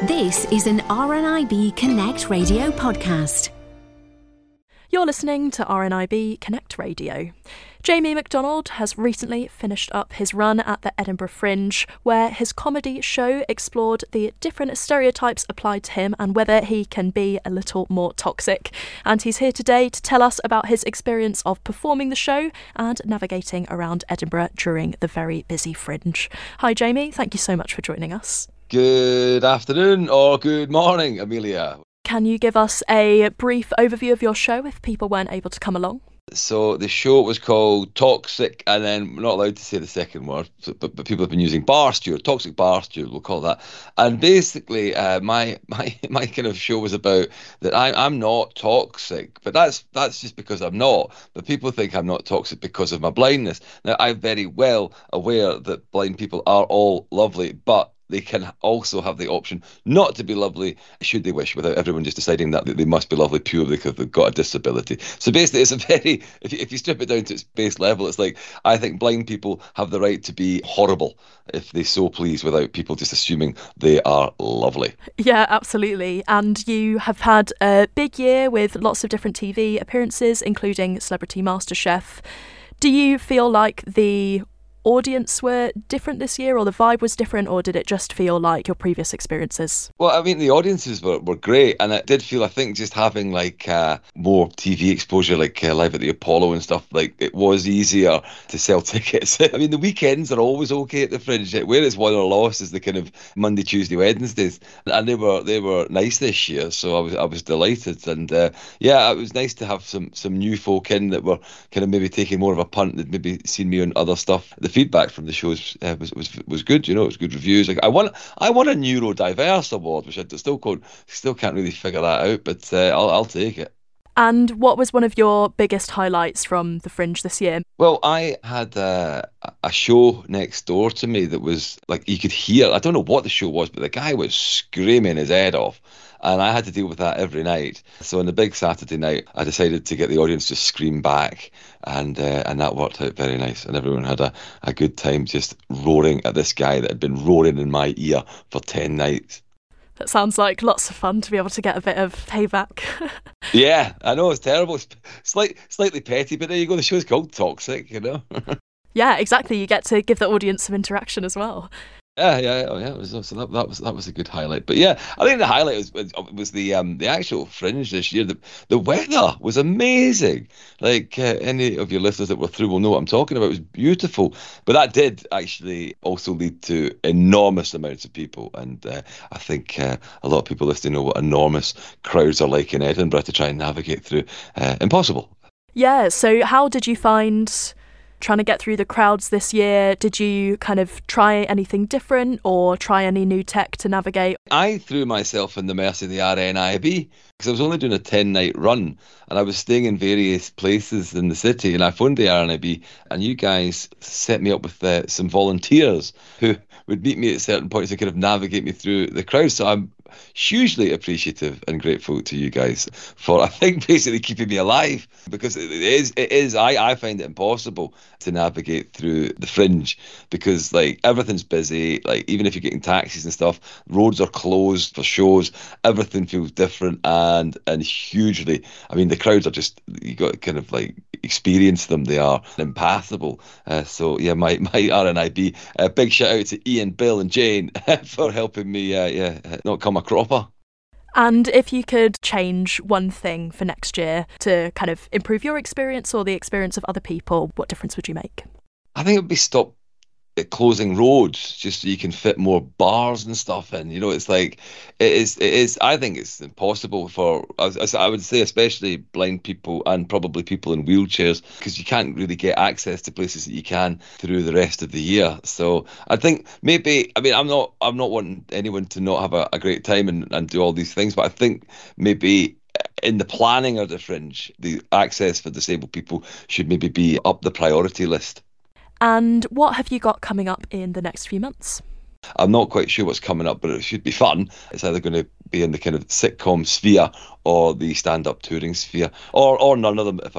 This is an RNIB Connect Radio podcast. You're listening to RNIB Connect Radio. Jamie McDonald has recently finished up his run at the Edinburgh Fringe, where his comedy show explored the different stereotypes applied to him and whether he can be a little more toxic. And he's here today to tell us about his experience of performing the show and navigating around Edinburgh during the very busy Fringe. Hi Jamie, thank you so much for joining us. Good afternoon or good morning, Amelia. Can you give us a brief overview of your show if people weren't able to come along? So the show was called Toxic, and then we're not allowed to say the second word, but people have been using bar steward, toxic bar steward, we'll call that. And basically, my kind of show was about that I'm not toxic, but that's just because I'm not. But people think I'm not toxic because of my blindness. Now, I'm very well aware that blind people are all lovely, but they can also have the option not to be lovely should they wish, without everyone just deciding that they must be lovely purely because they've got a disability. So basically, it's a very, if you strip it down to its base level, it's like, I think blind people have the right to be horrible if they so please, without people just assuming they are lovely. Yeah, absolutely. And you have had a big year with lots of different TV appearances, including Celebrity MasterChef. Do you feel like the audience were different this year, or the vibe was different, or did it just feel like your previous experiences? Well, I mean, the audiences were great, and it did feel, I think, just having like more TV exposure, like Live at the Apollo and stuff, like it was easier to sell tickets. I mean, the weekends are always okay at the Fringe, where it's won or lost is the kind of Monday, Tuesday, Wednesdays, and they were nice this year, so I was delighted. And yeah, it was nice to have some new folk in that were kind of maybe taking more of a punt, that maybe seen me on other stuff. The feedback from the shows was good. You know, it was good reviews. Like I won a neurodiverse award, which I still can't really figure that out, but I'll take it. And what was one of your biggest highlights from the Fringe this year? Well, I had a show next door to me that was like, you could hear, I don't know what the show was, but the guy was screaming his head off. And I had to deal with that every night. So on the big Saturday night, I decided to get the audience to scream back. And that worked out very nice. And everyone had a good time just roaring at this guy that had been roaring in my ear for 10 nights. That sounds like lots of fun to be able to get a bit of payback. Yeah, I know, it's terrible. It's slightly petty, but there you go. The show's called Toxic, you know. Yeah, exactly. You get to give the audience some interaction as well. Yeah. It was, so that was a good highlight. But yeah, I think the highlight was the actual Fringe this year. The weather was amazing. Like any of your listeners that were through will know what I'm talking about. It was beautiful. But that did actually also lead to enormous amounts of people. And I think a lot of people listening know what enormous crowds are like in Edinburgh to try and navigate through. Impossible. Yeah. So how did you find trying to get through the crowds this year? Did you kind of try anything different or try any new tech to navigate? I threw myself in the mercy of the RNIB because I was only doing a 10-night run and I was staying in various places in the city, and I phoned the RNIB and you guys set me up with some volunteers who would meet me at certain points to kind of navigate me through the crowd. So I'm hugely appreciative and grateful to you guys for, I think, basically keeping me alive, because it is I find it impossible to navigate through the Fringe because like everything's busy. Like even if you're getting taxis and stuff, roads are closed for shows, everything feels different and hugely, I mean, the crowds are just, you got to kind of like experience them. They are impassable. So yeah, my RNIB, big shout out to Ian, Bill and Jane for helping me not come a cropper. And if you could change one thing for next year to kind of improve your experience or the experience of other people, what difference would you make? I think it would be stop closing roads just so you can fit more bars and stuff in. You know, it's like it is I think it's impossible for, as I would say, especially blind people and probably people in wheelchairs, because you can't really get access to places that you can through the rest of the year. So I think maybe, I mean, I'm not wanting anyone to not have a great time and do all these things, but I think maybe in the planning of the Fringe, the access for disabled people should maybe be up the priority list. And what have you got coming up in the next few months? I'm not quite sure what's coming up, but it should be fun. It's either going to be in the kind of sitcom sphere or the stand-up touring sphere, or none of them if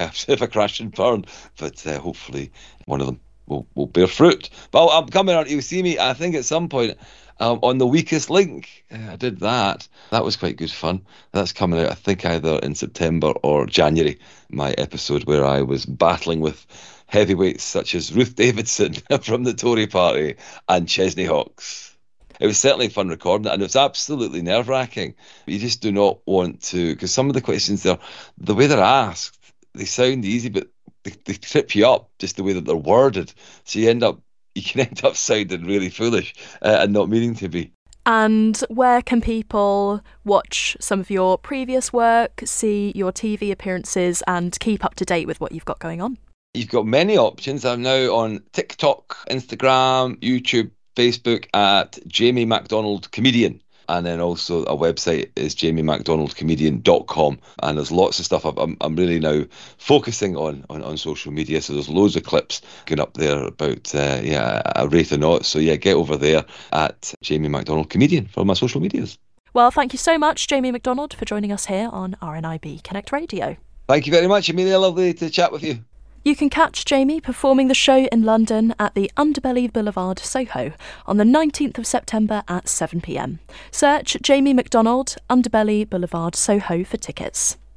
I crash and burn. But hopefully one of them will bear fruit. But I'm coming on. You'll see me, I think, at some point on The Weakest Link. I did that. That was quite good fun. That's coming out, I think, either in September or January, my episode where I was battling with heavyweights such as Ruth Davidson from the Tory party and Chesney Hawkes. It was certainly fun recording it, and it was absolutely nerve-wracking. You just do not want to, because some of the questions there, the way they're asked, they sound easy, but they trip you up just the way that they're worded. So you can end up sounding really foolish and not meaning to be. And where can people watch some of your previous work, see your TV appearances, and keep up to date with what you've got going on? You've got many options. I'm now on TikTok, Instagram, YouTube, Facebook at Jamie MacDonald Comedian. And then also a website is jamiemacdonaldcomedian.com. And there's lots of stuff. I'm really now focusing on social media. So there's loads of clips going up there about, a rate or not. So yeah, get over there at Jamie MacDonald Comedian for my social medias. Well, thank you so much, Jamie MacDonald, for joining us here on RNIB Connect Radio. Thank you very much, Amelia. Lovely to chat with you. You can catch Jamie performing the show in London at the Underbelly Boulevard, Soho, on the 19th of September at 7 p.m. Search Jamie MacDonald, Underbelly Boulevard, Soho for tickets.